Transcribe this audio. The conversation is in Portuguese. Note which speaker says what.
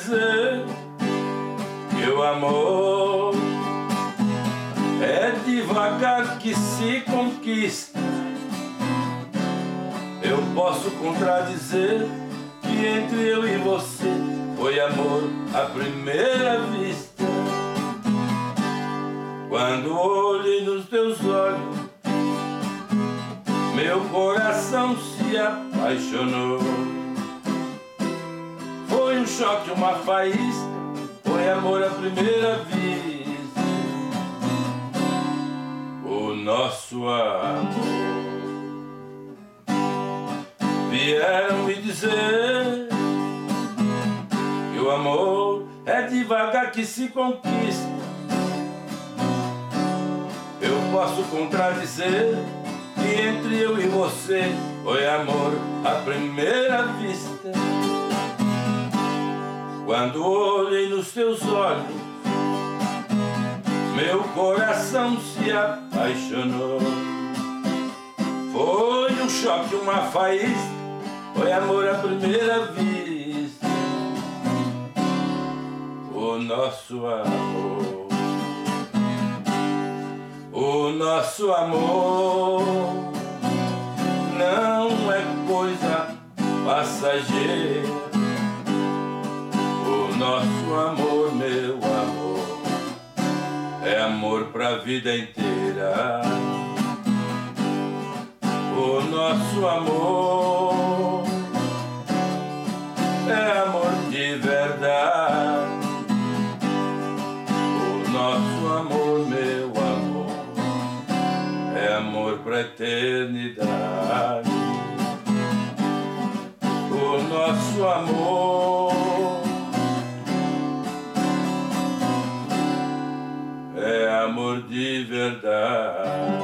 Speaker 1: dizer que o amor é devagar que se conquista. Eu posso contradizer que entre eu e você foi amor à primeira vista. Quando olhei nos teus olhos, meu coração se apaixonou. Foi um choque, uma faísca, foi amor à primeira vista. O nosso amor. Vieram me dizer que o amor é devagar que se conquista. Eu posso contradizer que entre eu e você foi amor à primeira vista. Quando olhei nos teus olhos, meu coração se apaixonou. Foi um choque, uma faísca, foi amor à primeira vista. O nosso amor. O nosso amor não é coisa passageira. O nosso amor, meu amor, é amor pra vida inteira. O nosso amor é amor de verdade. O nosso amor, meu amor, é amor pra eternidade. O nosso amor é amor de verdade.